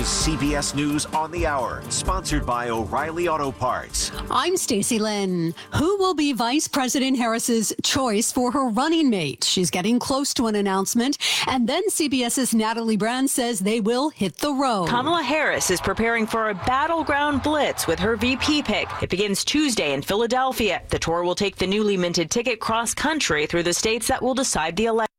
is CBS News on the Hour, sponsored by O'Reilly Auto Parts. I'm Stacey Lynn. Who will be Vice President Harris's choice for her running mate? She's getting close to an announcement. And then CBS's Natalie Brand says they will hit the road. Kamala Harris is preparing for a battleground blitz with her VP pick. It begins Tuesday in Philadelphia. The tour will take the newly minted ticket cross-country through the states that will decide the election.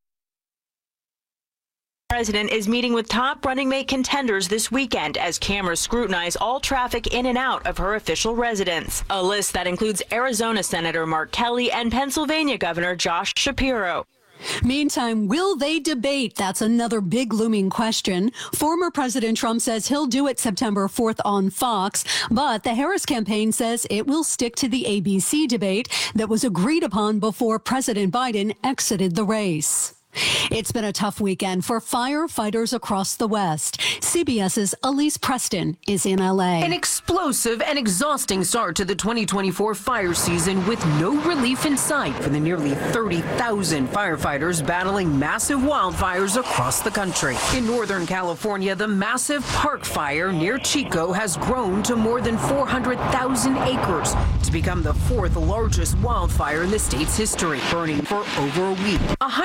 The president is meeting with top running mate contenders this weekend as cameras scrutinize all traffic in and out of her official residence. A list that includes Arizona Senator Mark Kelly and Pennsylvania Governor Josh Shapiro. Meantime, will they debate? That's another big looming question. Former President Trump says he'll do it September 4th on Fox, but the Harris campaign says it will stick to the ABC debate that was agreed upon before President Biden exited the race. It's been a tough weekend for firefighters across the West. CBS's Elise Preston is in LA. An explosive and exhausting start to the 2024 fire season with no relief in sight for the nearly 30,000 firefighters battling massive wildfires across the country. In Northern California, the massive Park Fire near Chico has grown to more than 400,000 acres to become the fourth largest wildfire in the state's history, burning for over a week.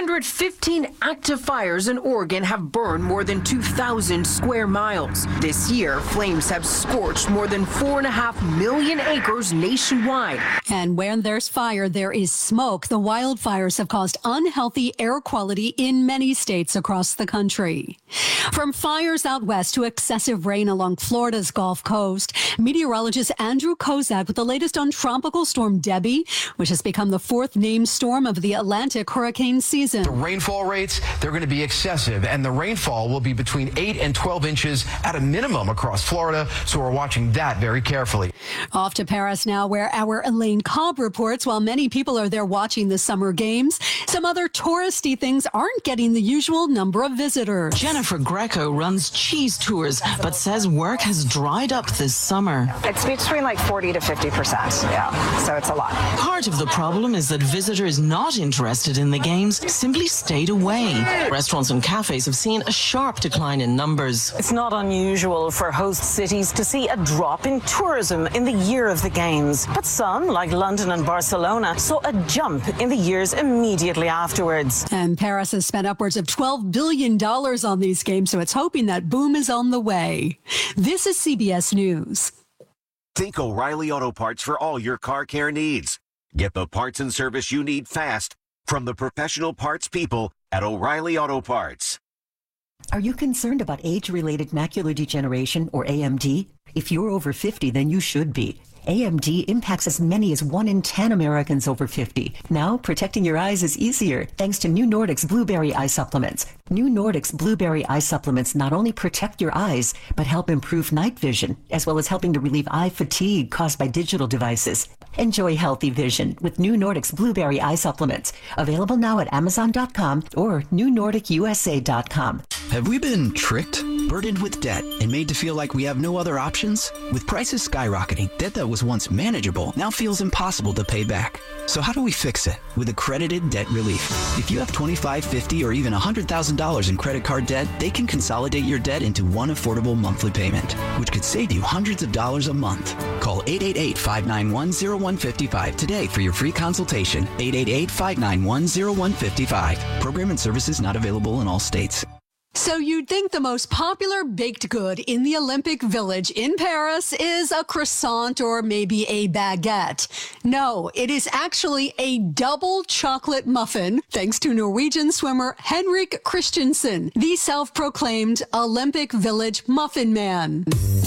115 active fires in Oregon have burned more than 2,000 square miles. This year, flames have scorched more than 4.5 million acres nationwide. And when there's fire, there is smoke. The wildfires have caused unhealthy air quality in many states across the country. From fires out west to excessive rain along Florida's Gulf Coast, meteorologist Andrew Kozak with the latest on Tropical Storm Debbie, which has become the fourth named storm of the Atlantic hurricane season. The rainfall rates, they're going to be excessive, and the rainfall will be between 8 and 12 inches at a minimum across Florida, so we're watching that very carefully. Off to Paris now, where our Elaine Cobb reports while many people are there watching the summer games, some other touristy things aren't getting the usual number of visitors. Jennifer Greco runs cheese tours, but says work has dried up this summer. It's between like 40 to 50%, yeah, so it's a lot. Part of the problem is that visitors not interested in the games simply stayed away. Restaurants and cafes have seen a sharp decline in numbers. It's not unusual for host cities to see a drop in tourism in the year of the games. But some, like London and Barcelona, saw a jump in the years immediately afterwards. And Paris has spent upwards of $12 billion on these games, so it's hoping that boom is on the way. This is CBS News. Think O'Reilly Auto Parts for all your car care needs. Get the parts and service you need fast from the professional parts people at O'Reilly Auto Parts. Are you concerned about age-related macular degeneration, or AMD? If you're over 50, then you should be. AMD impacts as many as 1 in 10 Americans over 50. Now, protecting your eyes is easier thanks to New Nordic's Blueberry Eye Supplements. New Nordic's Blueberry Eye Supplements not only protect your eyes, but help improve night vision, as well as helping to relieve eye fatigue caused by digital devices. Enjoy healthy vision with New Nordic's Blueberry Eye Supplements. Available now at Amazon.com or NewNordicUSA.com. Have we been tricked, burdened with debt, and made to feel like we have no other options? With prices skyrocketing, debt that was once manageable now feels impossible to pay back. So how do we fix it? With accredited debt relief. If you have $25,000, $50,000, or even $100,000 in credit card debt, they can consolidate your debt into one affordable monthly payment, which could save you hundreds of dollars a month. Call 888-591-0155 today for your free consultation. 888-591-0155. Program and services not available in all states. So you'd think the most popular baked good in the Olympic Village in Paris is a croissant or maybe a baguette. No, it is actually a double chocolate muffin, thanks to Norwegian swimmer Henrik Christensen, the self-proclaimed Olympic Village Muffin Man.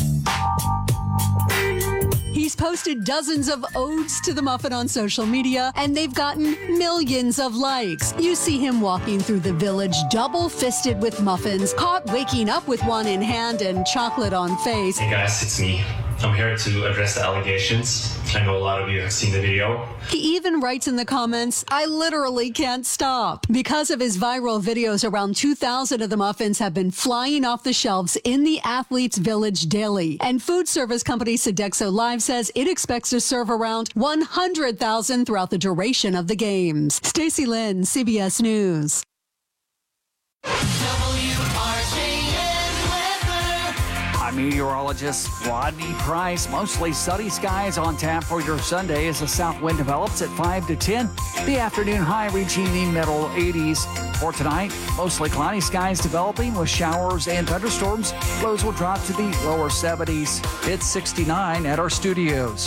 He's posted dozens of odes to the muffin on social media, and they've gotten millions of likes. You see him walking through the village, double-fisted with muffins, caught waking up with one in hand and chocolate on face. Hey guys, it's me. I'm here to address the allegations. I know a lot of you have seen the video. He even writes in the comments, "I literally can't stop." Because of his viral videos, around 2,000 of the muffins have been flying off the shelves in the Athletes Village daily. And food service company Sodexo Live says it expects to serve around 100,000 throughout the duration of the games. Stacey Lynn, CBS News. I'm I'm meteorologist Rodney Price. Mostly sunny skies on tap for your Sunday as the south wind develops at 5 to 10. The afternoon high reaching the middle 80s. For tonight, mostly cloudy skies developing with showers and thunderstorms. Lows will drop to the lower 70s. It's 69 at our studios.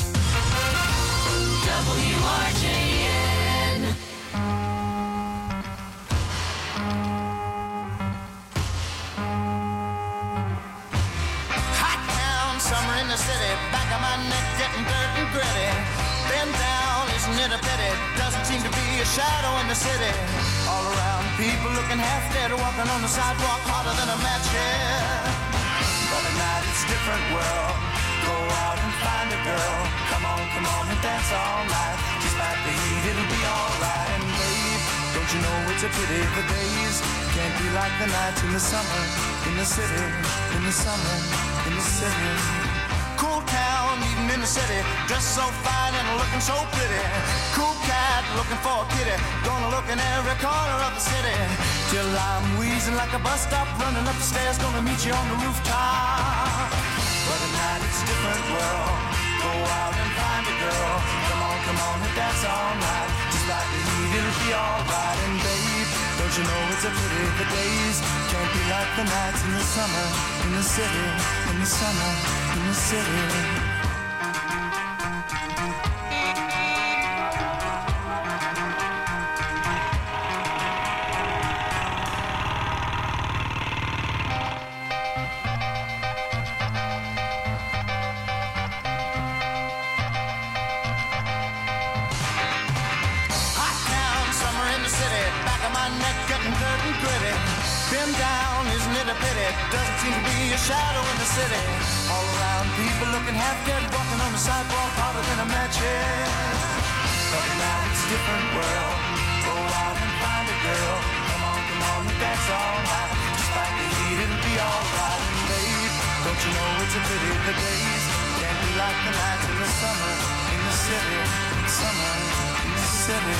WRJN. Hot town, summer in the city. Back of my neck getting dirt and gritty. Been down, isn't it a pity? Doesn't seem to be a shadow in the city. All around, people looking half dead, walking on the sidewalk harder than a match head. But at night it's a different world. Go out and find a girl. Come on and dance all night. Despite the heat, it'll be alright. And babe, don't you know it's a pity the days can't be like the nights in the summer, in the city, in the summer, in the city. Cool town, even in the city, dressed so fine and looking so pretty. Cool cat, looking for a kitty, gonna look in every corner of the city. Till I'm wheezing like a bus stop, running up the stairs, gonna meet you on the rooftop. But at night it's a different world. Go out and find a girl. Come on and dance all night. Just like the heat, it'll be alright. And babe, don't you know it's a pity the days can't be like the nights in the summer, in the city, in the summer, in the city. Doesn't seem to be a shadow in the city. All around, people looking half dead, walking on the sidewalk harder than a match head. But now it's a different world. Go out and find a girl. Come on and dance all night. Despite the heat, it'll be alright. And babe, don't you know it's a pity the days can't be like the nights in the summer, in the city, summer, in the city.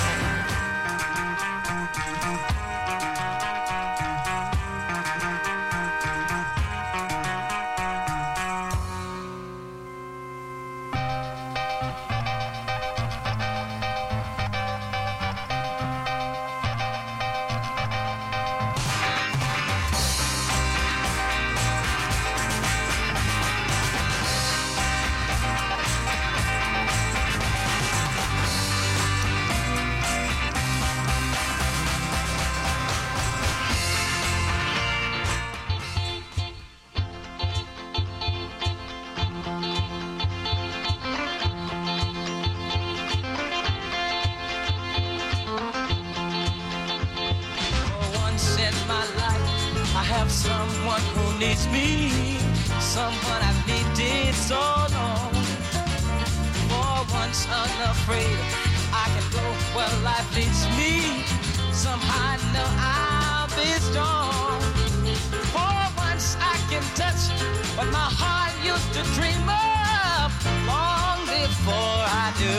Someone who needs me, someone I've needed so long. For once unafraid, I can go where life leads me. Somehow I know I'll be strong. For once I can touch what my heart used to dream of long before I do.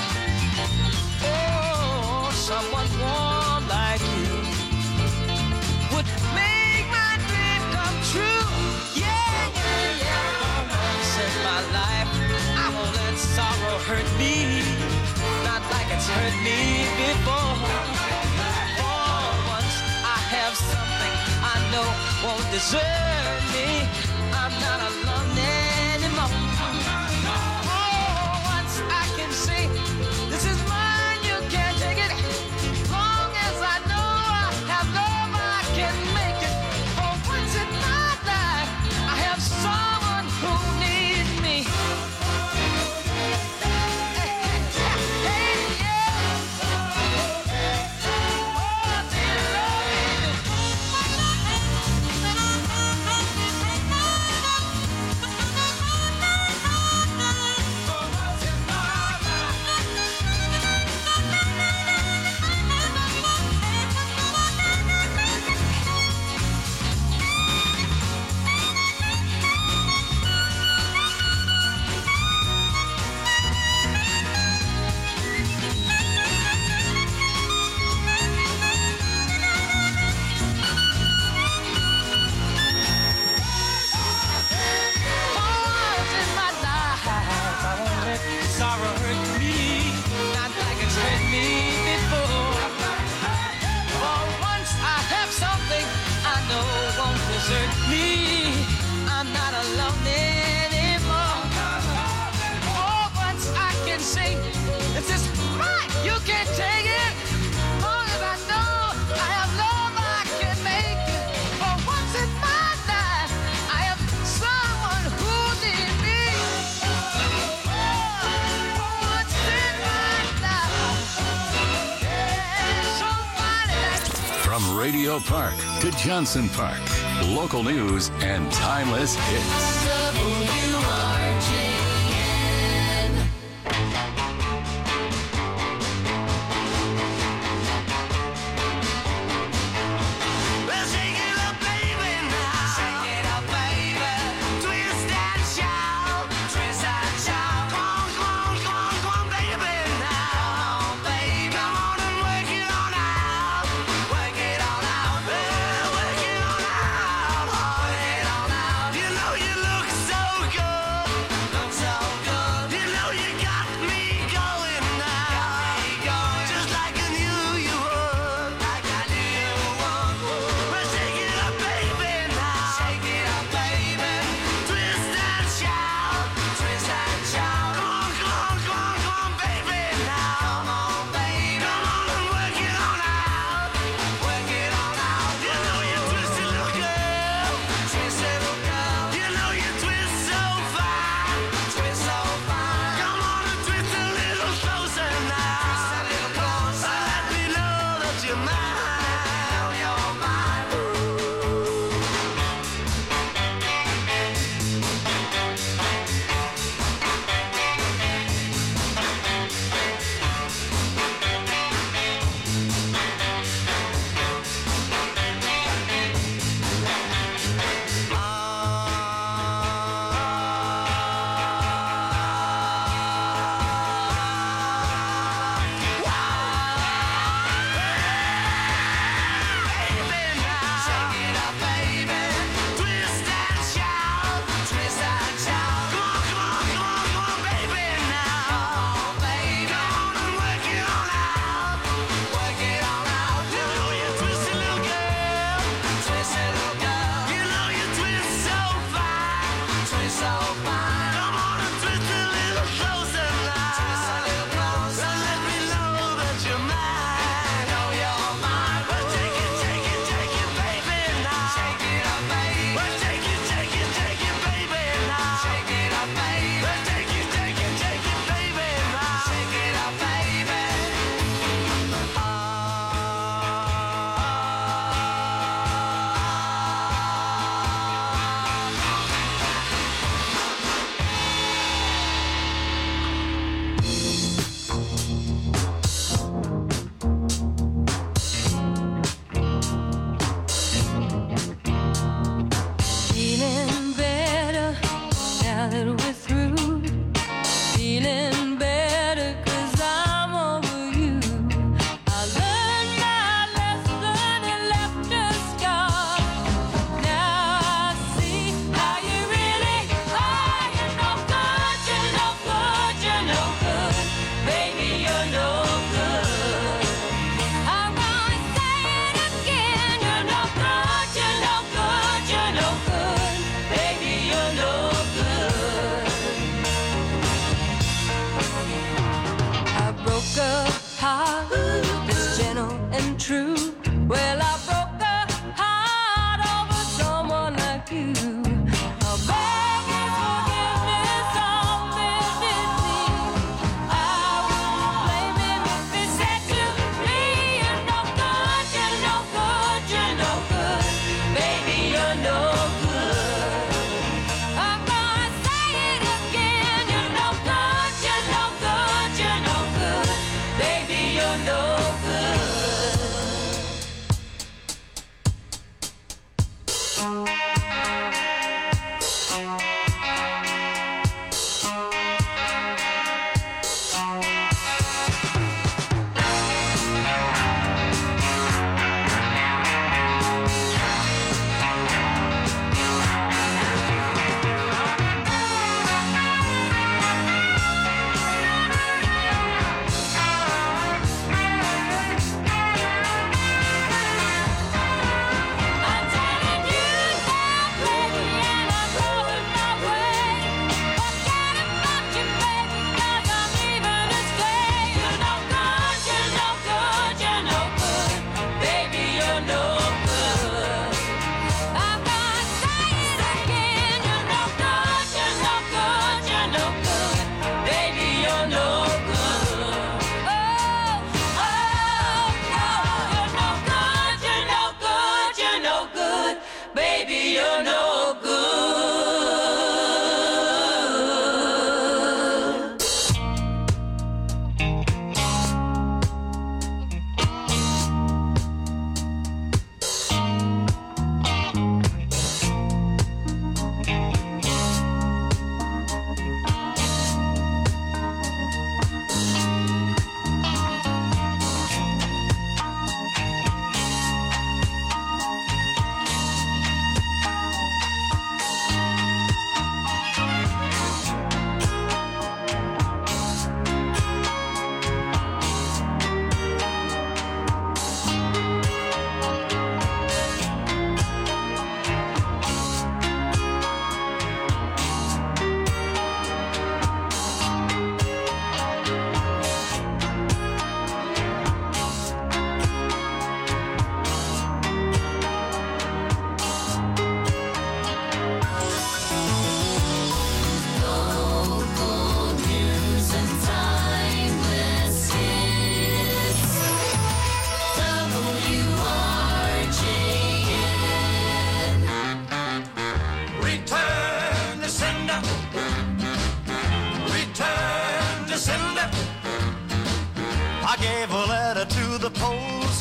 Oh, someone warm like you would make my dream come true. Yeah, yeah, yeah. Once in my life, I won't let sorrow hurt me, not like it's hurt me before. For once I have something I know won't desert me. I'm not alone anymore. Oh, once I can say, this is mine, you can't take it. Long as I know I have love, I can make it. For once in my life, I have someone who needs me. Radio Park to Johnson Park. Local news and timeless hits.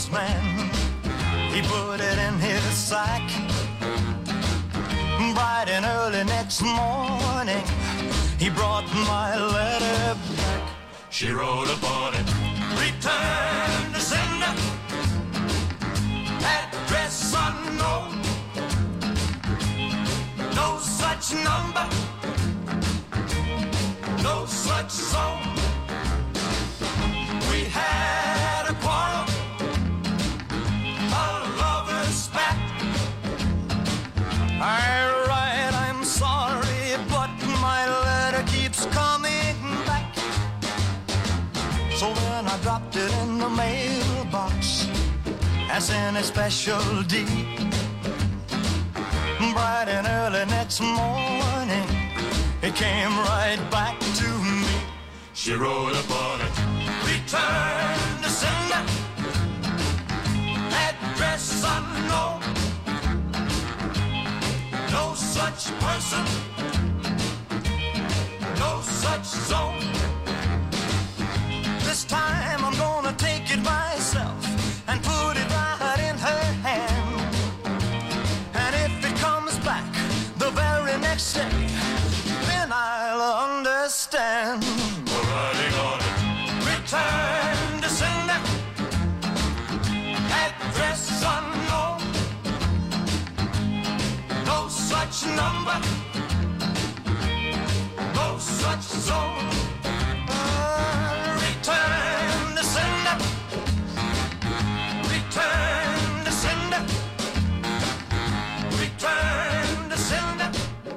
postman, he put it in his sack. Bright and early next morning, he brought my letter back. She wrote upon it, return to sender, address unknown, no such number, no such zone. We had a quarrel, a lover's spat. I'm sorry, but my letter keeps coming back. So then I dropped it in the mailbox, as in a special deed. Bright and early next morning, it came right back to me. She wrote upon it, return to sender, address unknown, no such person, no such zone. This time I'm gonna take it myself and put it right in her hand. And if it comes back the very next day, then I'll understand. We're writing on it, return to sender, address unknown, no such number, no such zone. Return to sender, return to sender, return to sender.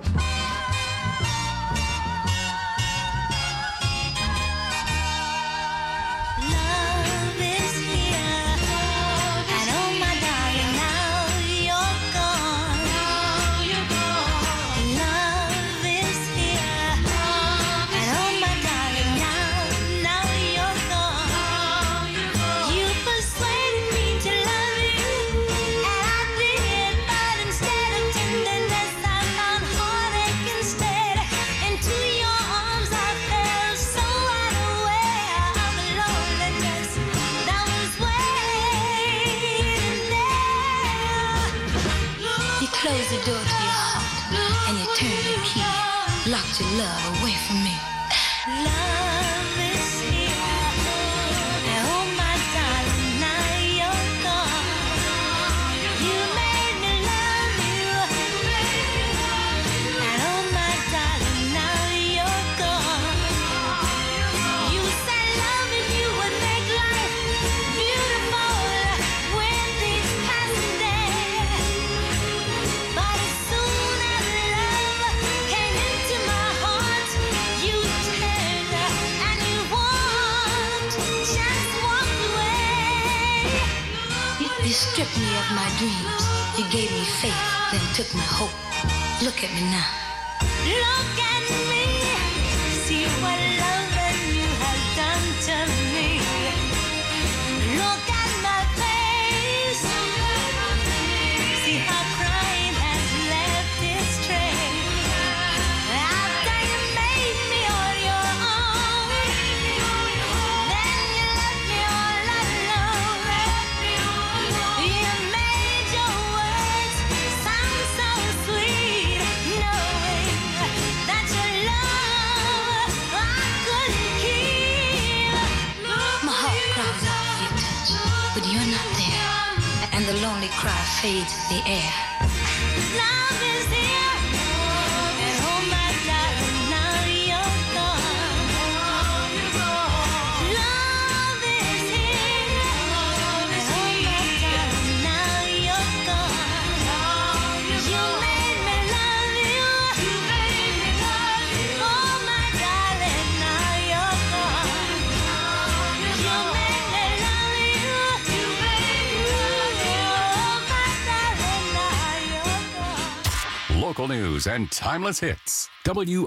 Love is here, and oh my darling, now you're gone. Love is here, and oh my darling, now you're gone. You persuaded me to love you, and I did, but instead of tenderness, I found heartache instead. Into your arms I fell so unaware of the loneliness that was waiting there. You closed the door to your heart, and you turned the key, locked your love away from me. Love is here, and oh my darling, now you're gone. You made me love you, and oh my darling, now you're gone. You said loving you would make life beautiful with these passing days. But as soon as love came into my heart, you turned and you walked, just walked away. You stripped me of my dreams. You gave me faith, then took my hope. Look at me now. Look at me. See what love and you have done to me. Look at my face. See how crying has left its trace. After you made me on your own, then you left me all alone. You made your words sound so sweet, knowing that your love I couldn't keep. My heart cries out for your touch, but you're not there, and the lonely cry fades in the air. Love is here, and oh my darling, now you're gone. Love is here, and oh my darling, now you're gone. You made me love you, oh my darling, now you're gone. You made me love you, oh my darling, now you're gone. Local news and timeless hits.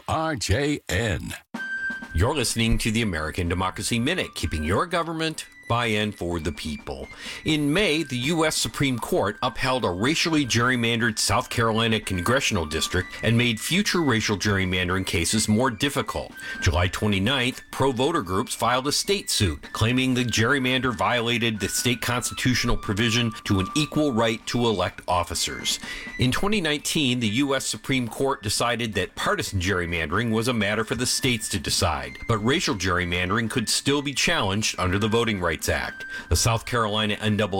WRJN. You're listening to the American Democracy Minute, keeping your government by and for the people. In May, the U.S. Supreme Court upheld a racially gerrymandered South Carolina congressional district and made future racial gerrymandering cases more difficult. July 29th, pro-voter groups filed a state suit claiming the gerrymander violated the state constitutional provision to an equal right to elect officers. In 2019, the U.S. Supreme Court decided that partisan gerrymandering was a matter for the states to decide, but racial gerrymandering could still be challenged under the Voting Rights Act. The South Carolina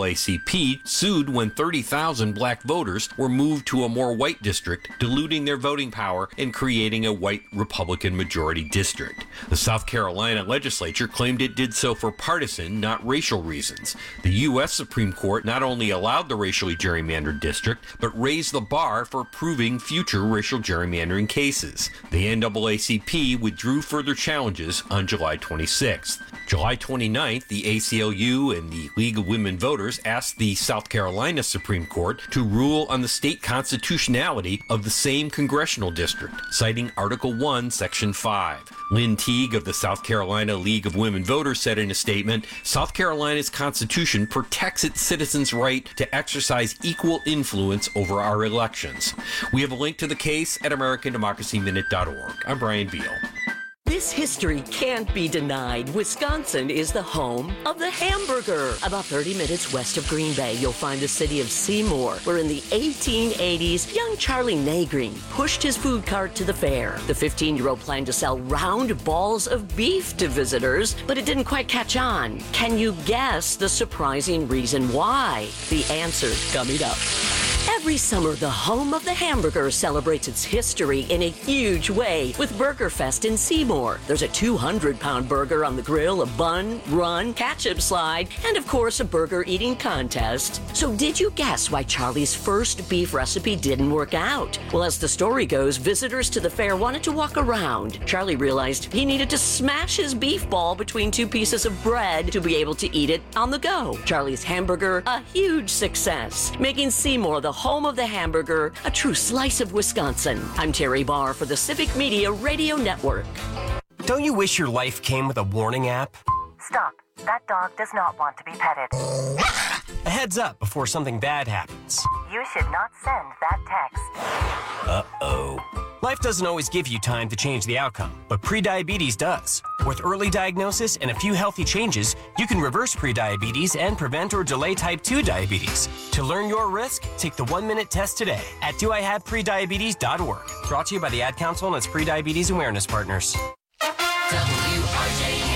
NAACP sued when 30,000 black voters were moved to a more white district, diluting their voting power and creating a white Republican majority district. The South Carolina legislature claimed it did so for partisan, not racial reasons. The U.S. Supreme Court not only allowed the racially gerrymandered district, but raised the bar for proving future racial gerrymandering cases. The NAACP withdrew further challenges on July 26th. July 29th, the ACLU and the League of Women Voters asked the South Carolina Supreme Court to rule on the state constitutionality of the same congressional district, citing Article 1, Section 5. Lynn Teague of the South Carolina League of Women Voters said in a statement, "South Carolina's Constitution protects its citizens' right to exercise equal influence over our elections." We have a link to the case at AmericanDemocracyMinute.org. I'm Brian Beal. This history can't be denied. Wisconsin is the home of the hamburger. About 30 minutes west of Green Bay, you'll find the city of Seymour, where in the 1880s, young Charlie Nagreen pushed his food cart to the fair. The 15-year-old planned to sell round balls of beef to visitors, but it didn't quite catch on. Can you guess the surprising reason why? The answer coming up. Every summer, the home of the hamburger celebrates its history in a huge way with BurgerFest in Seymour. There's a 200-pound burger on the grill, a bun, run, ketchup slide, and of course, a burger eating contest. So did you guess why Charlie's first beef recipe didn't work out? Well, as the story goes, visitors to the fair wanted to walk around. Charlie realized he needed to smash his beef ball between two pieces of bread to be able to eat it on the go. Charlie's hamburger, a huge success, making Seymour the home of the hamburger, a true slice of Wisconsin. I'm Terry Barr for the Civic Media Radio Network. Don't you wish your life came with a warning app? Stop. That dog does not want to be petted. A heads up before something bad happens. You should not send that text. Uh-oh. Life doesn't always give you time to change the outcome, but prediabetes does. With early diagnosis and a few healthy changes, you can reverse prediabetes and prevent or delay type 2 diabetes. To learn your risk, take the 1-minute test today at doihaveprediabetes.org. Brought to you by the Ad Council and its prediabetes awareness partners. WRJN.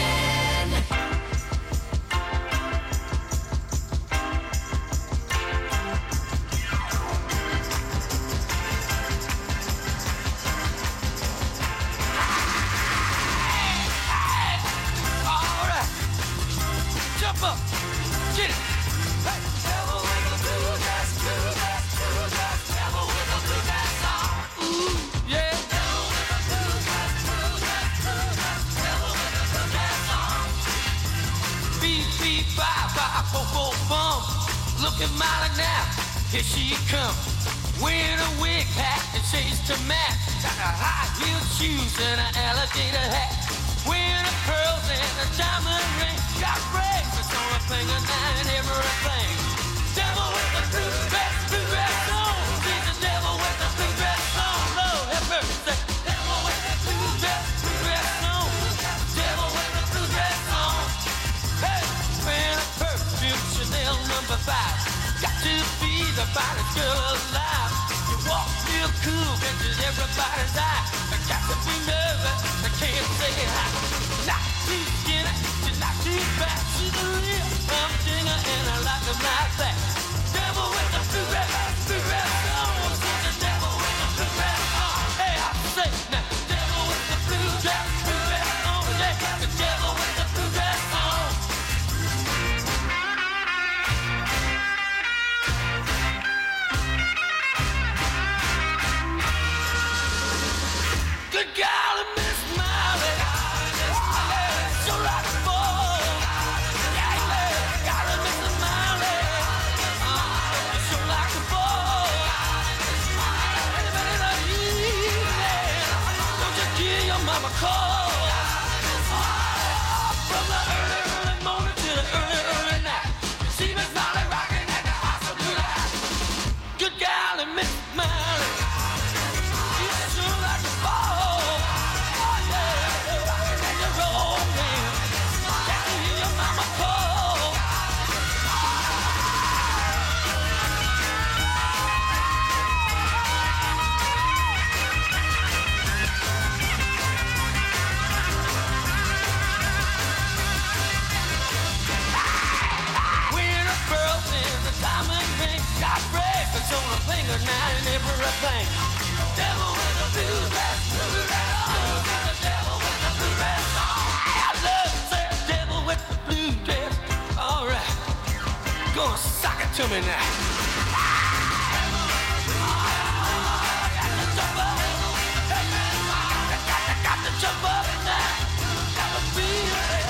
Look at Molly now, here she comes. Wearing a wig hat and shades to match. Got her high-heeled shoes and an alligator hat. Wearing her pearls and a diamond ring. Got bracelets on her finger now and everything. Devil with the blue dress on. She's the devil with the blue dress on. Lord have mercy. Devil with the blue dress on. Devil with the blue dress on. Hey, wearing a perfume Chanel number 5. Got to be the finest girl alive. You walk real cool, catches everybody's eye. I got to be nervous, I can't say hi. Not too skinny, she's not too fat. She's a real humdinger and I like them like that. Devil with the blue dress on. She's the devil with the blue dress on. Hey, I say now, devil with the blue dress on. Yeah, the devil with the blue dress on. Good golly, Miss Molly. So rock and roll. Yeah, golly, Miss Molly. good night and everything. Devil with a blue dress, blue dress. Oh, the devil with the blue dress. I love to say devil with the blue dress. All right, gonna sock it to me now. Got to jump up now. Got to feel it.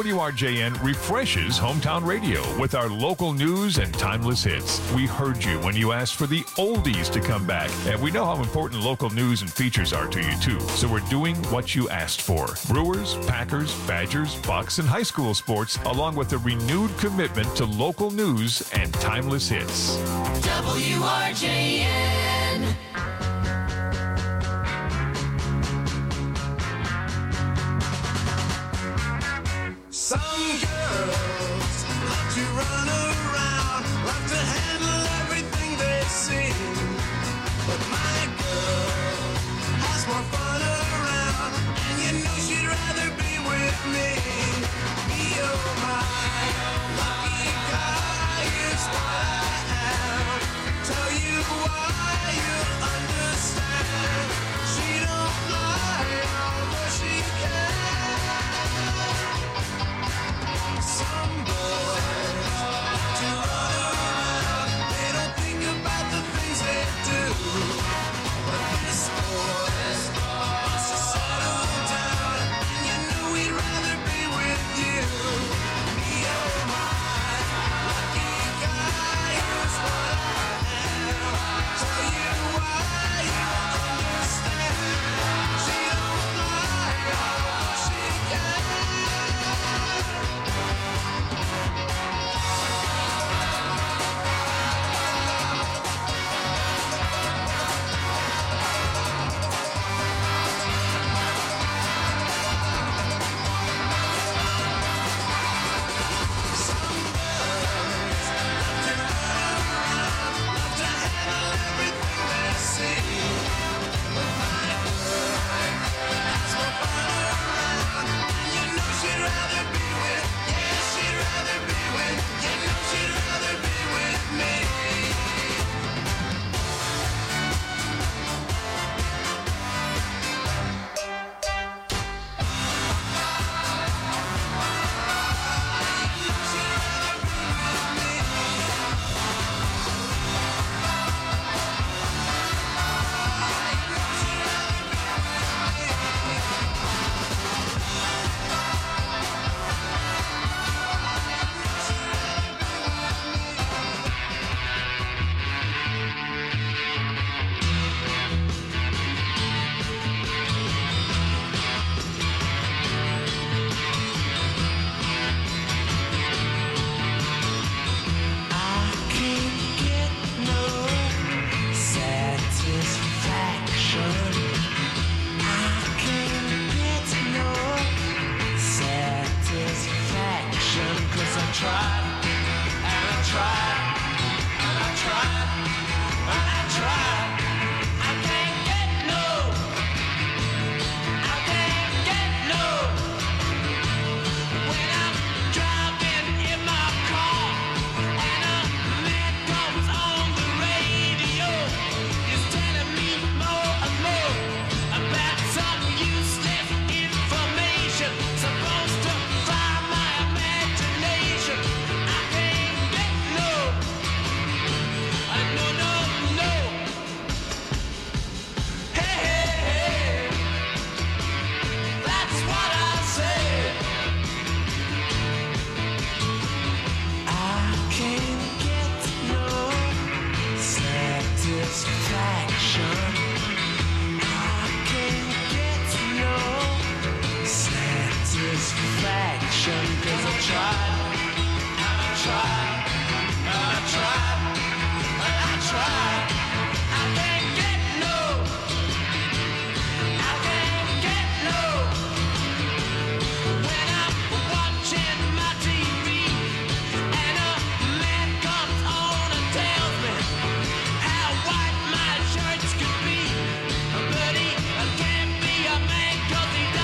WRJN refreshes hometown radio with our local news and timeless hits. We heard you when you asked for the oldies to come back, and we know how important local news and features are to you too. So we're doing what you asked for. Brewers, Packers, Badgers, Bucks, and high school sports, along with a renewed commitment to local news and timeless hits. WRJN. Some girls love to run around, love to handle everything they see. But my girl has more fun around, and you know she'd rather be with me. Oh my lucky guy is what I am. Tell you why, you'll understand. She don't lie, although she can. Some boys to run around, they don't think about the things they do. But this boy wants to settle down, and you know he'd rather be with you. Me, oh my lucky guy, here's what I am. Tell you why, you'll understand. She don't lie, although she can.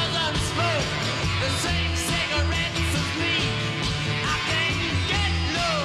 Same cigarettes as me. I can't get no.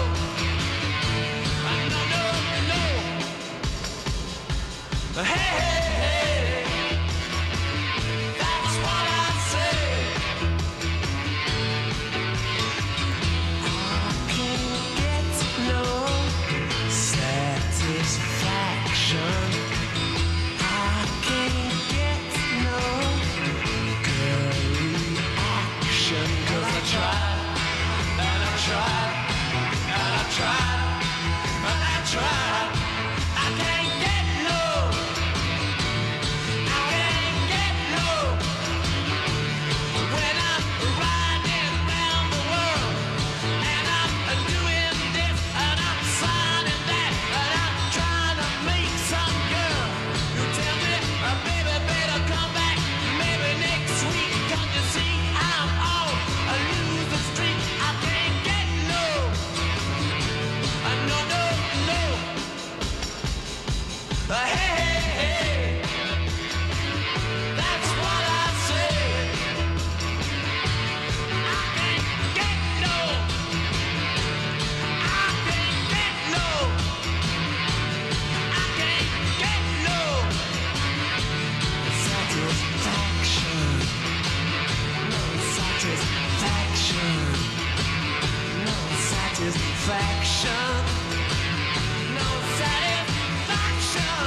satisfaction. No satisfaction.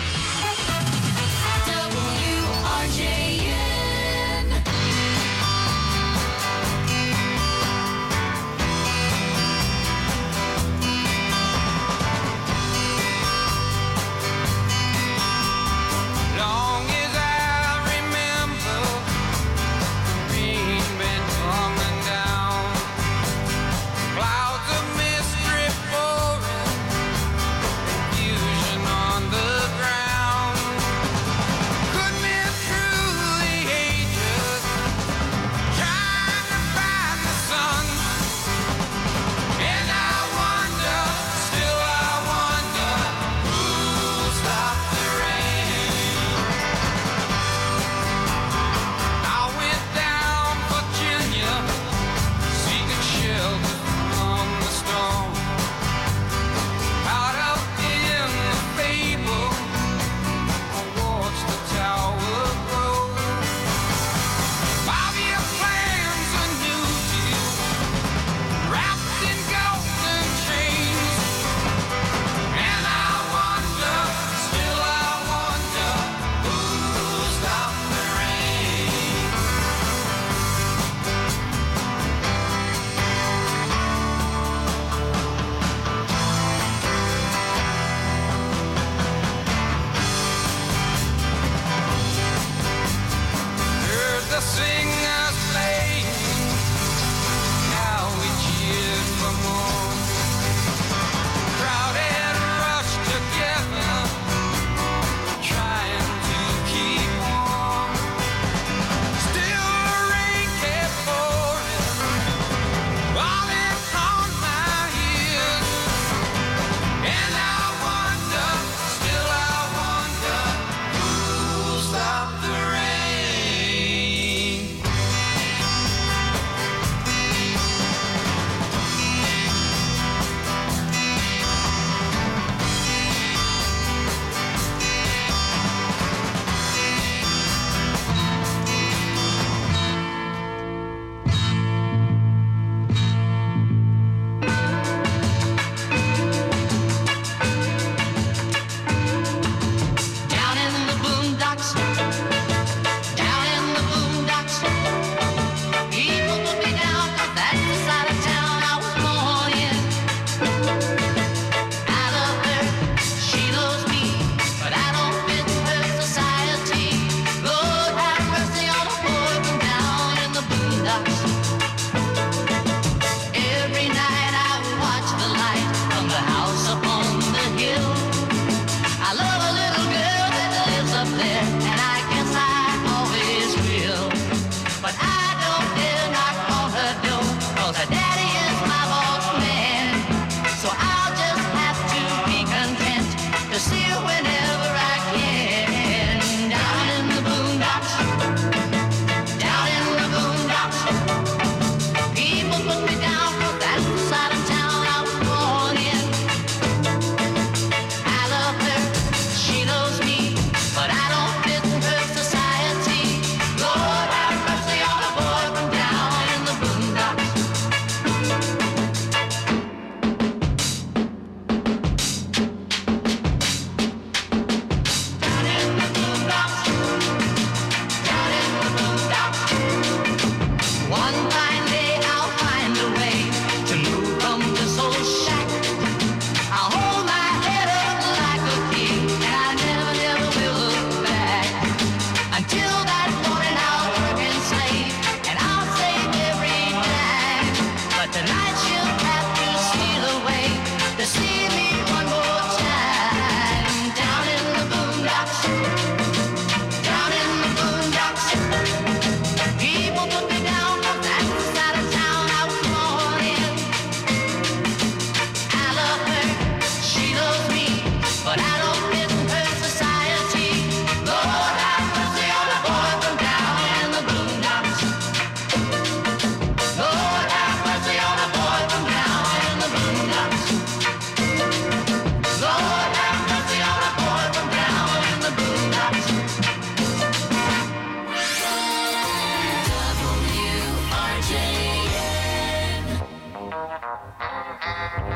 WRJN. Long as I remember, the rain been coming down. Clouds of mist drift over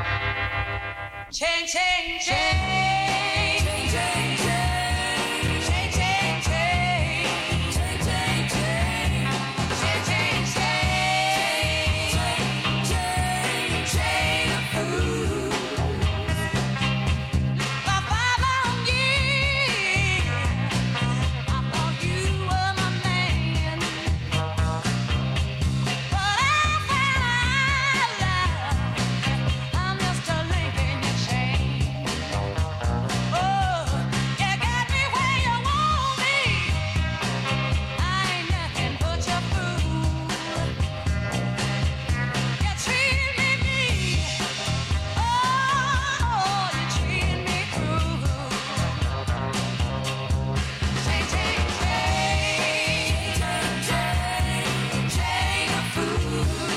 Change, change, change. Change, change, change. Change, change, change. Change, change, change. Change, change, change. Change, change of food. My father on you. I thought you were my man. But I found out I'm just a link in your chain. Oh, you got me where you want me. I ain't nothing but your fool. You treat me mean. Oh, you treat me cruel. Change, change, change. Change, change of food.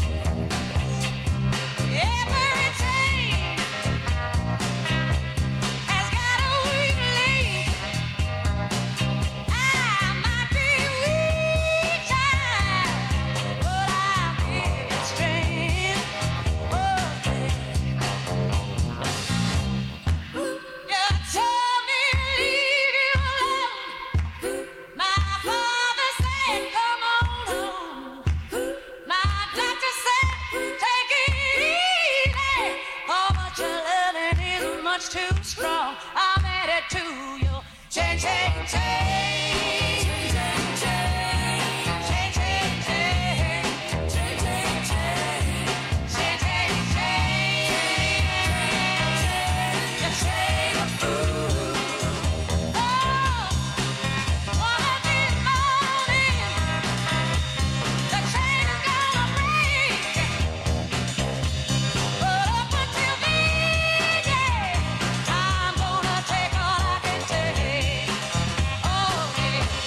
Every chain has got a weak link. I might be weak, child, but I give you strength. You told me to leave you alone. My father said, come on home. My doctor said, take it easy. Oh, but your loving is much too strong. I'm headed to you. Change, change, change. Change, change, change. Change, change, change. Change, change, change. Change, change, change. The shade of food. Oh, one of these mornings, the chain is gonna break. But up until then, yeah, I'm gonna take all I can take. Oh, yeah.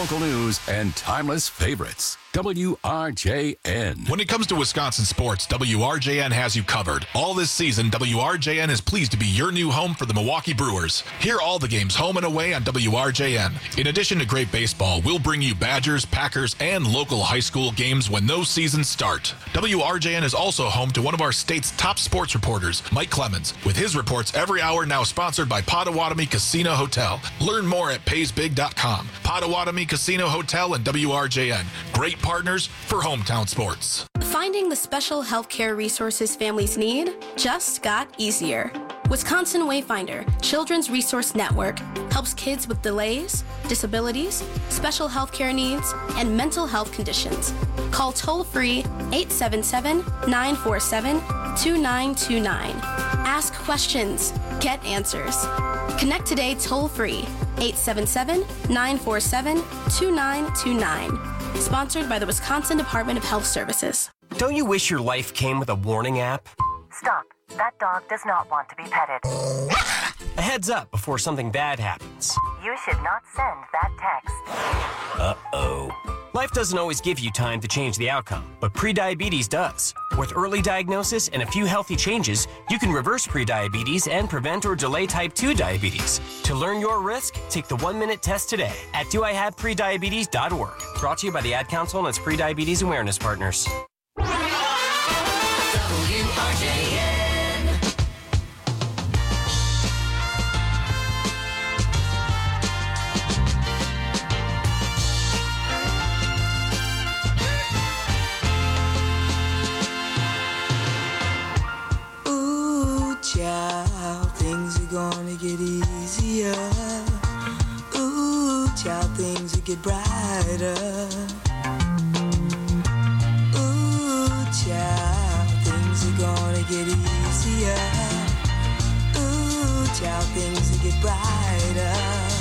local news and timeless favorites. WRJN. When it comes to Wisconsin sports, WRJN has you covered. All this season, WRJN is pleased to be your new home for the Milwaukee Brewers. Hear all the games home and away on WRJN. In addition to great baseball, we'll bring you Badgers, Packers, and local high school games when those seasons start. WRJN is also home to one of our state's top sports reporters, Mike Clemens, with his reports every hour, now sponsored by Potawatomi Casino Hotel. Learn more at paysbig.com. Potawatomi Casino Hotel and WRJN. Great partners for hometown sports. Finding the special healthcare resources families need just got easier. Wisconsin Wayfinder Children's Resource Network helps kids with delays, disabilities, special healthcare needs, and mental health conditions. Call toll-free 877-947-2929. Ask questions. Get answers. Connect today toll-free 877-947-2929. Sponsored by the Wisconsin Department of Health Services. Don't you wish your life came with a warning app? Stop. That dog does not want to be petted. A heads up before something bad happens. You should not send that text. Uh-oh. Life doesn't always give you time to change the outcome, but prediabetes does. With early diagnosis and a few healthy changes, you can reverse prediabetes and prevent or delay type 2 diabetes. To learn your risk, take the 1-minute test today at doihaveprediabetes.org. Brought to you by the Ad Council and its Prediabetes Awareness Partners. Child, things are gonna get easier. Ooh, child, things will get brighter. Ooh, child, things are gonna get easier. Ooh, child, things will get brighter.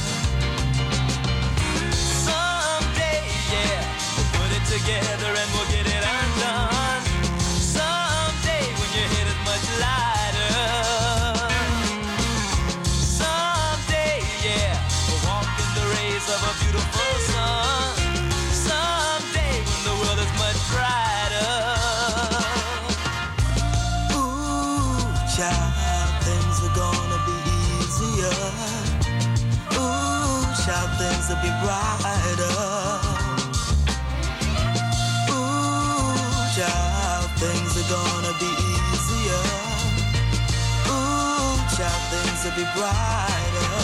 Someday, yeah, we'll put it together and we'll get it undone. Someday, when your head is much lighter. Of a beautiful sun. Someday when the world is much brighter. Ooh, child, things are gonna be easier. Ooh, child, things will be brighter. Ooh, child, things are gonna be easier. Ooh, child, things will be brighter.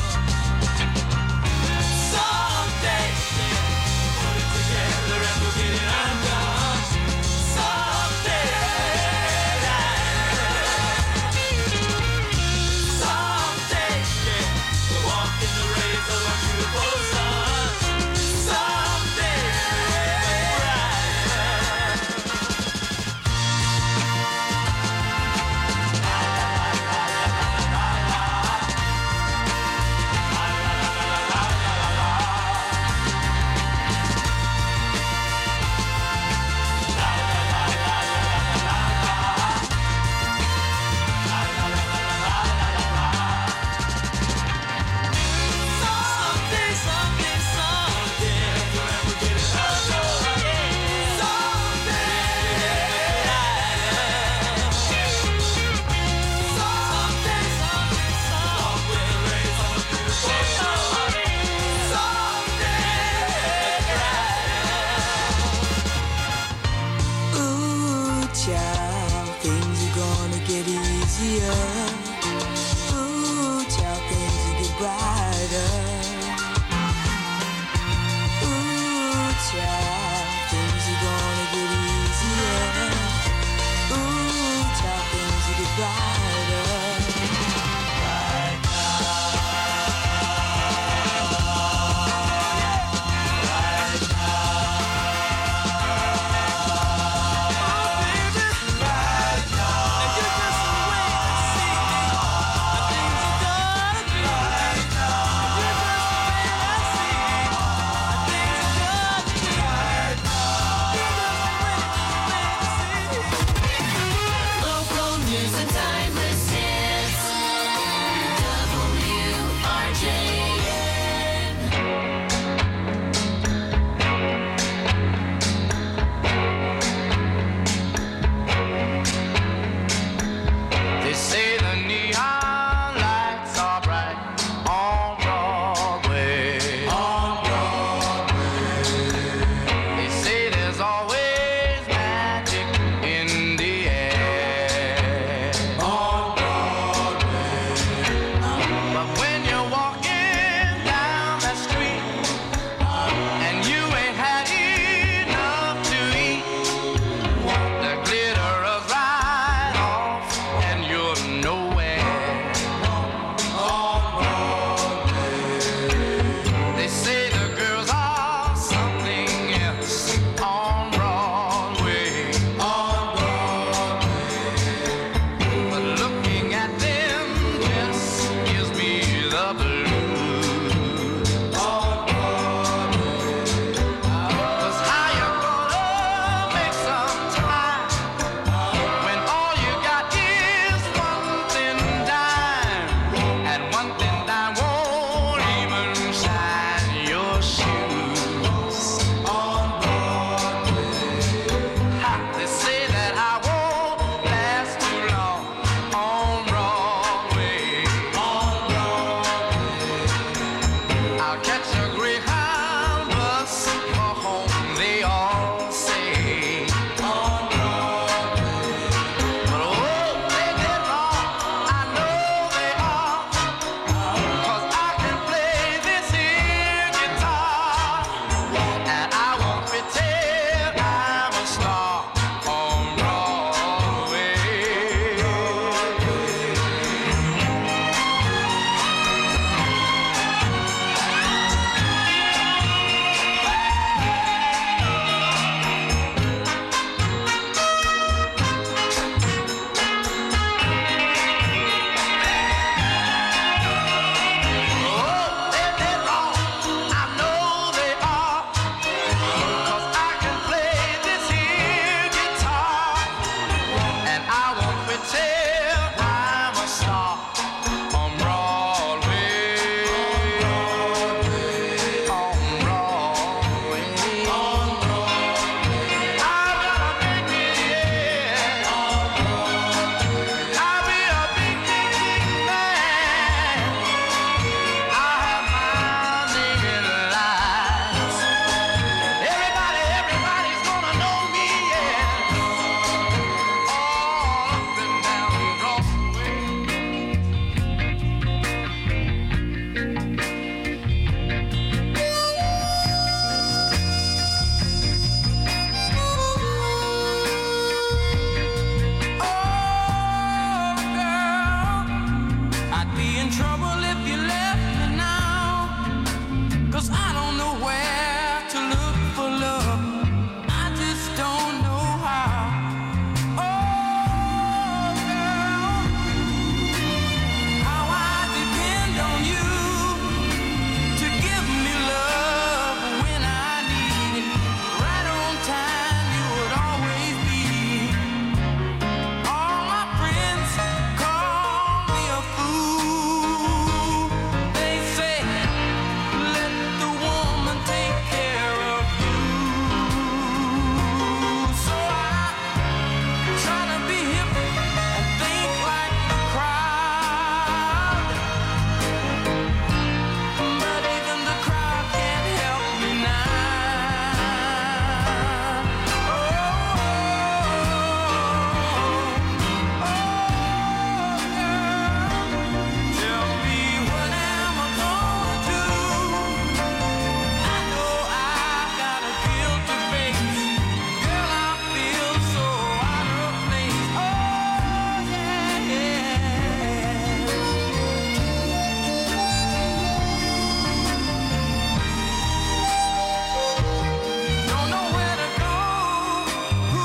Someday, put it together and we'll get it undone. Someday, someday, yeah, we'll walk in the rays of a beautiful sun. Someday, Ooh, child, things are gonna get easier. Ooh, child, things will get brighter.